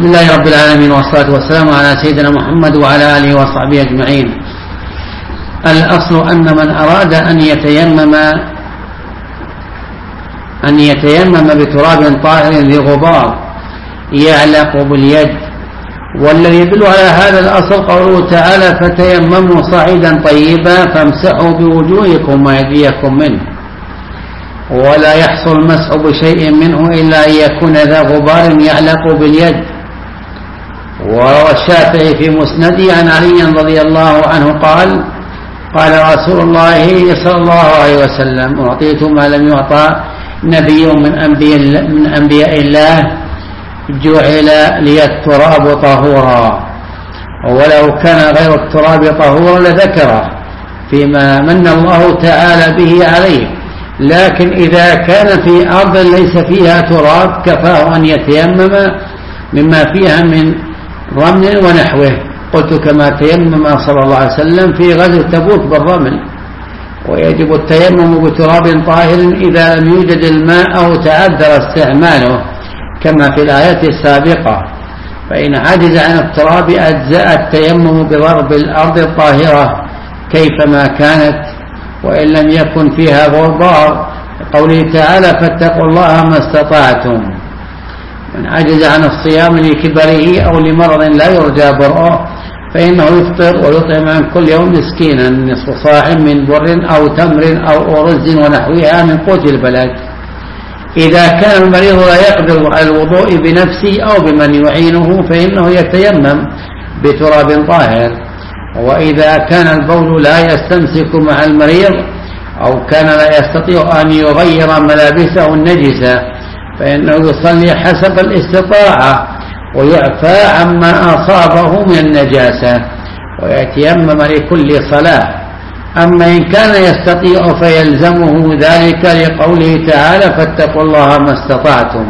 بسم الله رب العالمين والصلاة والسلام على سيدنا محمد وعلى آله وصحبه أجمعين. الأصل أن من أراد أن يتيمم بتراب طاهر ذي غبار يعلق باليد، والذي يدل على هذا الأصل قوله تعالى: فتيمموا صعيدا طيبا فامسحوا بوجوهكم وأيديكم منه. ولا يحصل المسح بشيء منه إلا أن يكون ذا غبار يعلق باليد. وروى الشافعي في مسنده عن علي رضي الله عنه قال: قال رسول الله صلى الله عليه وسلم: أعطيت ما لم يعطى نبي من أنبياء الله، جعل لي التراب طهورا. ولو كان غير التراب طهورا لذكره فيما من الله تعالى به عليه، لكن إذا كان في أرض ليس فيها تراب كفاه أن يتيمم مما فيها من رمل ونحوه. قلت: كما تيمم صلى الله عليه وسلم في غزوة تبوك بالرمل. ويجب التيمم بتراب طاهر إذا لم يوجد الماء أو تعذر استعماله كما في الآيات السابقة، فإن عجز عن التراب أجزأ التيمم بضرب الأرض الطاهرة كيفما كانت وإن لم يكن فيها غبار، قوله تعالى: فاتقوا الله ما استطعتم. من عجز عن الصيام لكبره أو لمرض لا يرجى برؤه فإنه يفطر ويطعم عن كل يوم مسكينا نصف صاع من بر أو تمر أو أرز ونحوها من قوت البلد. إذا كان المريض لا يقدر على الوضوء بنفسه أو بمن يعينه فإنه يتيمم بتراب طاهر. وإذا كان البول لا يستمسك مع المريض أو كان لا يستطيع أن يغير ملابسه النجسة فإنه يصلي حسب الاستطاعة ويعفى عما أصابه من النجاسة ويتيمم لكل صلاة. أما إن كان يستطيع فيلزمه ذلك لقوله تعالى: فاتقوا الله ما استطعتم.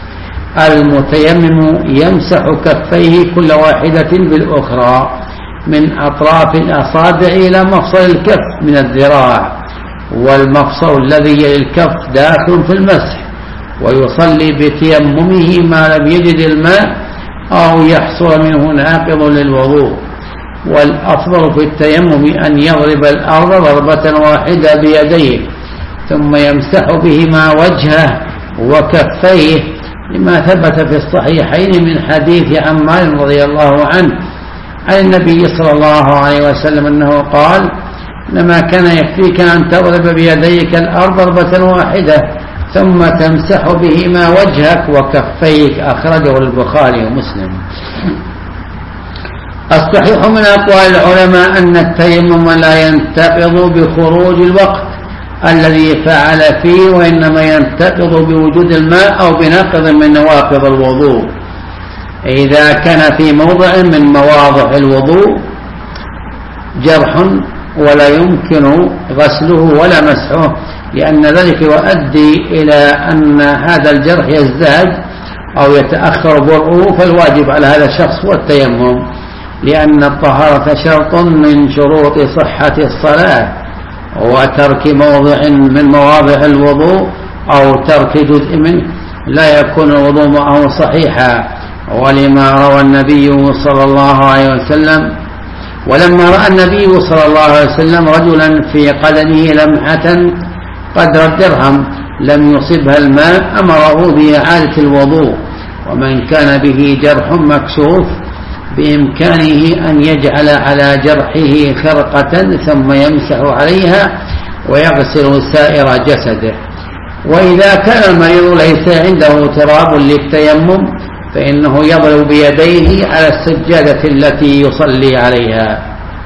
المتيمم يمسح كفيه كل واحدة بالأخرى من أطراف الأصابع إلى مفصل الكف من الذراع، والمفصل الذي يلي الكف داخل في المسح، ويصلي بتيممه ما لم يجد الماء أو يحصل منه ناقض للوضوء. والأفضل في التيمم أن يضرب الأرض ضربة واحدة بيديه ثم يمسح بهما وجهه وكفيه، لما ثبت في الصحيحين من حديث عمار رضي الله عنه عن النبي صلى الله عليه وسلم أنه قال: إنما كان يكفيك أن تضرب بيديك الأرض ضربة واحدة ثم تمسح بهما وجهك وكفيك. أخرجه البخاري ومسلم. الصحيح من أقوال العلماء أن التيمم لا ينتقض بخروج الوقت الذي فعل فيه، وإنما ينتقض بوجود الماء أو بنقض من نواقض الوضوء. إذا كان في موضع من مواضع الوضوء جرح ولا يمكن غسله ولا مسحه، لأن ذلك يؤدي إلى أن هذا الجرح يزداد أو يتأخر برؤه، فالواجب على هذا الشخص هو التيمم، لأن الطهارة شرط من شروط صحة الصلاة، وترك موضع من مواضع الوضوء أو ترك جزء منه لا يكون الوضوء معه صحيحا. ولما روى النبي صلى الله عليه وسلم: ولما رأى النبي صلى الله عليه وسلم رجلا في قدمه لمحة قدر الدرهم لم يصبها الماء أمره بإعادة الوضوء. ومن كان به جرح مكشوف بإمكانه أن يجعل على جرحه خرقة ثم يمسح عليها ويغسل سائر جسده. وإذا كان المريض ليس عنده تراب للتيمم فإنه يضرب بيديه على السجادة التي يصلي عليها.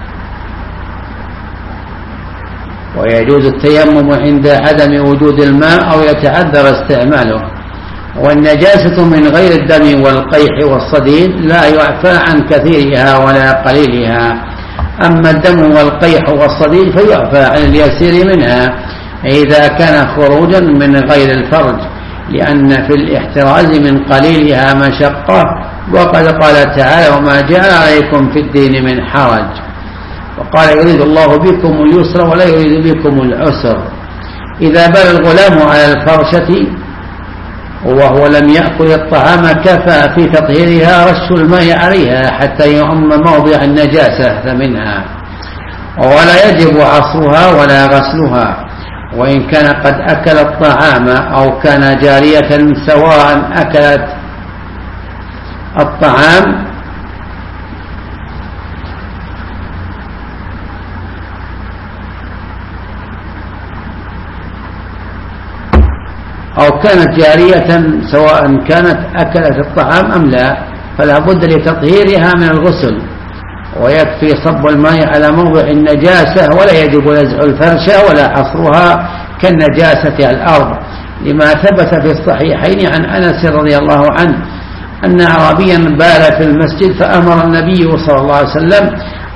ويجوز التيمم عند عدم وجود الماء أو يتعذر استعماله. والنجاسة من غير الدم والقيح والصديد لا يعفى عن كثيرها ولا قليلها. أما الدم والقيح والصديد فيعفى عن اليسير منها إذا كان خروجا من غير الفرج، لأن في الاحتراز من قليلها مشقة. وقد قال تعالى: وما جعل عليكم في الدين من حرج. وقال: يريد الله بكم اليسر ولا يريد بكم العسر. إذا بال الغلام على الفرشة وهو لم يأكل الطعام كفى في تطهيرها رش الماء عليها حتى يعم موضع النجاسة منها، ولا يجب عصرها ولا غسلها. وإن كان قد أكل الطعام أو كان جارية سواء أكلت الطعام أو كانت جارية سواء كانت أكلت الطعام أم لا، فلا بد لتطهيرها من الغسل، ويكفي صب الماء على موضع النجاسة، ولا يجب نزع الفرشة ولا حصرها كالنجاسة الأرض، لما ثبت في الصحيحين عن أنس رضي الله عنه أن أعرابيا بال في المسجد فأمر النبي صلى الله عليه وسلم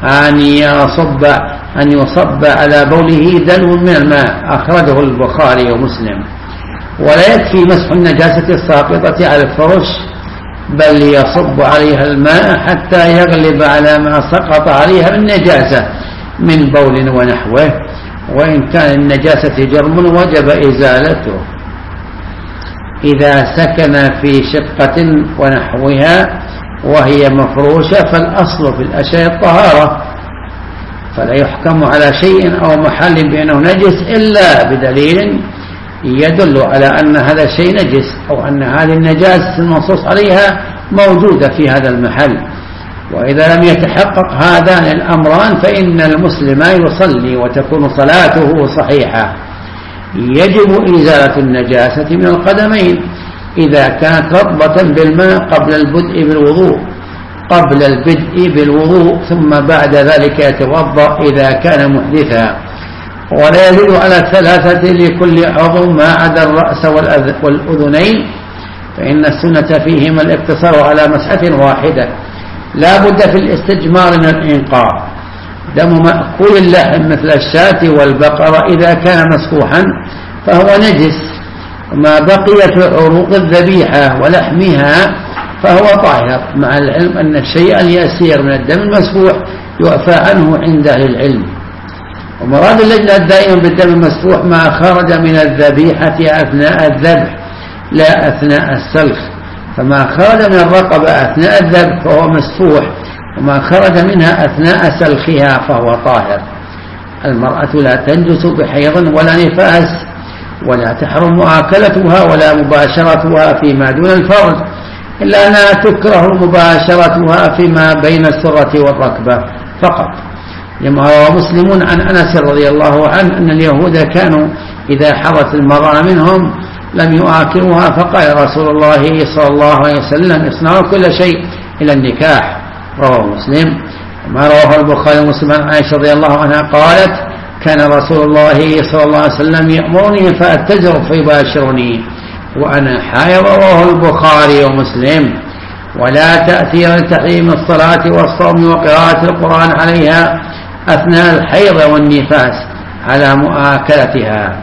أن يصب على بوله دلو من الماء، أخرجه البخاري ومسلم. ولا يكفي مسح النجاسة الساقطة على الفرش، بل يصب عليها الماء حتى يغلب على ما سقط عليها من نجاسة من بول ونحوه، وإن كان النجاسة جرم وجب إزالته. إذا سكن في شقة ونحوها وهي مفروشة فالأصل في الأشياء الطهارة، فلا يحكم على شيء أو محل بأنه نجس إلا بدليل يدل على أن هذا الشيء نجس، أو أن هذه النجاسة المنصوص عليها موجودة في هذا المحل. وإذا لم يتحقق هذان الأمران فإن المسلم يصلي وتكون صلاته صحيحة. يجب إزالة النجاسة من القدمين إذا كانت رطبة بالماء قبل البدء بالوضوء، ثم بعد ذلك يتوضأ إذا كان محدثا. ولا يزيد على 3 لكل عضو ما عدا الرأس والأذنين، فإن السنة فيهما الاقتصار على مسحة واحدة. لا بد في الاستجمار من الإنقاء. دم مأكول اللحم مثل الشاة والبقرة إذا كان مسفوحا فهو نجس، وما بقيت عروق الذبيحة ولحمها فهو طاهر، مع العلم أن الشيء اليسير من الدم المسفوح يعفى عنه عند أهل العلم. ومراد اللجنة الدائمة بالدم المسفوح ما خرج من الذبيحة أثناء الذبح لا أثناء السلخ، فما خرج من الرقبة أثناء الذبح فهو مسفوح، وما خرج منها أثناء سلخها فهو طاهر. المرأة لا تنجس بحيض ولا نفاس، ولا تحرم أكلتها ولا مباشرتها فيما دون الفرج، إلا أنها تكره مباشرتها فيما بين السرة والركبة فقط، لما روى مسلم عن أنس رضي الله عنه أن اليهود كانوا إذا حضت المرأة منهم لم يؤكلوها، فقال رسول الله صلى الله عليه وسلم اصنعوا كل شيء إلى النكاح، رواه مسلم. ما رواه البخاري ومسلم عن عائشة رضي الله عنها قالت كان رسول الله صلى الله عليه وسلم يأمرني فأتزر فيباشرني وأنا حائض، رواه البخاري ومسلم. ولا تأثير لتحريم الصلاة والصوم وقراءة القرآن عليها أثناء الحيض والنفاس على مؤاكلتها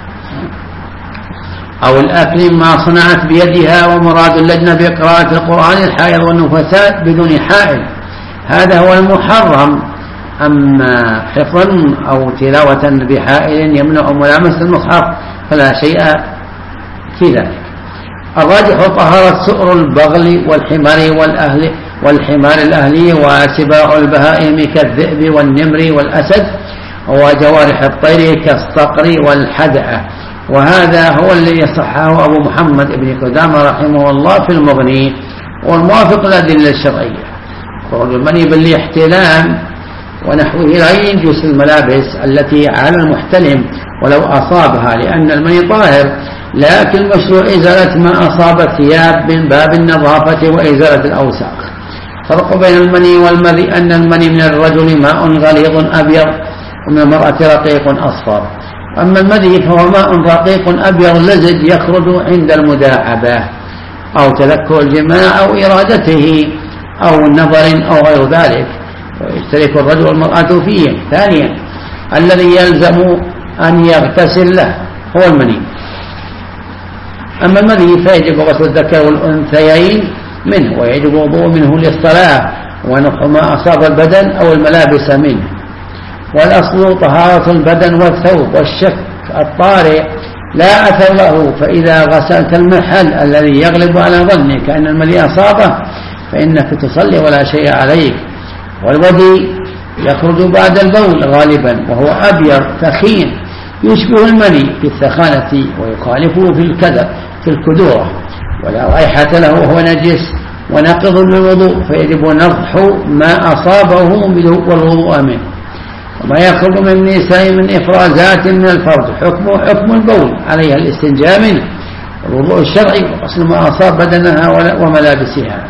أو الأكل ما صنعت بيدها. ومراد اللجنة بقراءة القرآن الحائض والنفساء بدون حائل، هذا هو المحرم. أما حفظا أو تلاوة بحائل يمنع ملامسة المصحف فلا شيء في ذلك. الراجح طهارة سؤر البغل والحمار الأهلي وسباع البهائم كالذئب والنمر والأسد وجوارح الطير كالصقر والحدعة، وهذا هو الذي صححه أبو محمد بن قدامة رحمه الله في المغني، والموافق الأدلة الشرعية. خروج المني بالاحتلام ونحوه لا ينجس الملابس التي على المحتلم ولو أصابها، لأن المني طاهر، لكن مشروع إزالة ما أصاب الثياب من باب النظافة وإزالة الأوساخ. فرق بين المني والمذي أن المني من الرجل ماء غليظ أبيض، ومن المرأة رقيق أصفر. أما المذي فهو ماء رقيق أبيض لزج يخرج عند المداعبة أو تذكر الجماع أو إرادته أو نظر أو غير ذلك، ويشترك الرجل والمرأة فيه. ثانيا الذي يلزم أن يغتسل له هو المني. أما المذي فيجب غسل الذكر والأنثيين منه، ويجب وضوء منه للصلاة ونحو ما أصاب البدن أو الملابس منه. والأصل طهارة البدن والثوب والشك الطارئ لا أثر له. فإذا غسلت المحل الذي يغلب على ظنك أن المني أصابه فإنك تصلي ولا شيء عليك. والودي يخرج بعد البول غالبا وهو أبيض ثخين يشبه المني في الثخانة ويخالفه في الكدورة، ولا رائحة له وهو نجس ونقض للوضوء، فيجب نضح ما أصابه والوضوء منه. وما يخرج من النساء من إفرازات من الفرج حكم البول عليها الاستنجاء منه والوضوء الشرعي وغسل ما أصاب بدنها وملابسها.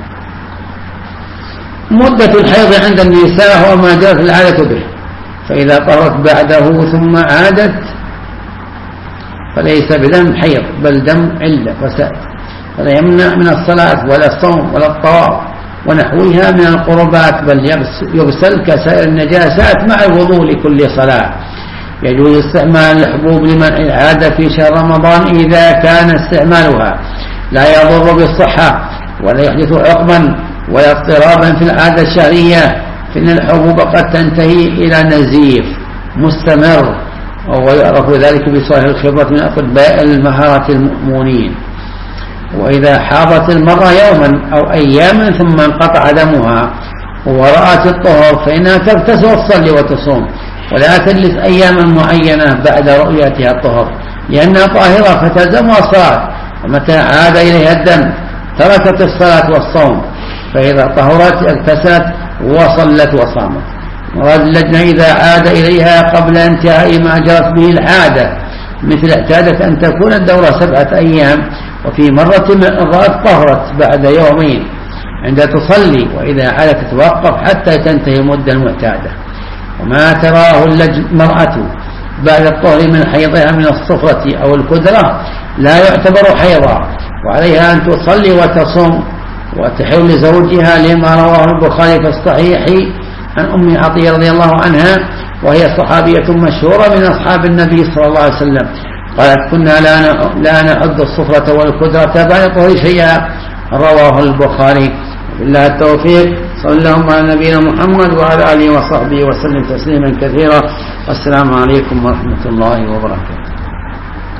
مدة الحيض عند النساء هو ما جرت العادة به، فإذا طهرت بعده ثم عادت فليس بدم حيض بل دم علة فساد، فلا يمنع من الصلاة ولا الصوم ولا الطواف ونحوها من القربات، بل يغسل كسائر النجاسات مع الوضوء لكل صلاة. يجوز استعمال الحبوب لمنع العادة في شهر رمضان إذا كان استعمالها لا يضر بالصحة ولا يحدث عقما ولا اضطرابا في العادة الشهرية، فإن الحبوب قد تنتهي إلى نزيف مستمر، ويعرف ذلك بصالح الخبرة من أطباء المهارة المؤمنين. وإذا حاضت المرة يوما أو أياما ثم انقطع دمها ورأت الطهر فإنها تغتسل وتصلي وتصوم، ولا تجلس أياما معينة بعد رؤيتها الطهر لأنها طاهرة فتلزمها الصلاة، ومتى عاد إليها الدم تركت الصلاة والصوم، فإذا طهرت اغتسلت وصلت وصامت. مراد اللجنة إذا عاد إليها قبل انتهاء ما جرت به العادة، مثل اعتادت أن تكون الدورة 7 أيام وفي مرة رأت طهرت بعد يومين عند تصلي، وإذا عادت تتوقف حتى تنتهي المدة المعتادة. وما تراه المرأة بعد الطهر من حيضها من الصفرة أو الكدرة لا يعتبر حيضا، وعليها أن تصلي وتصوم وتحل لزوجها لما رواه البخاري في الصحيح عن أم عطية رضي الله عنها، وهي صحابية مشهورة من أصحاب النبي صلى الله عليه وسلم، قالت كنا لا نعد الصفرة والكدرة بعد طهر شيئا، رواه البخاري. بالله التوفيق، صلى الله على نبينا محمد وعلى آله وصحبه وسلم تسليما كثيرا. والسلام عليكم ورحمة الله وبركاته.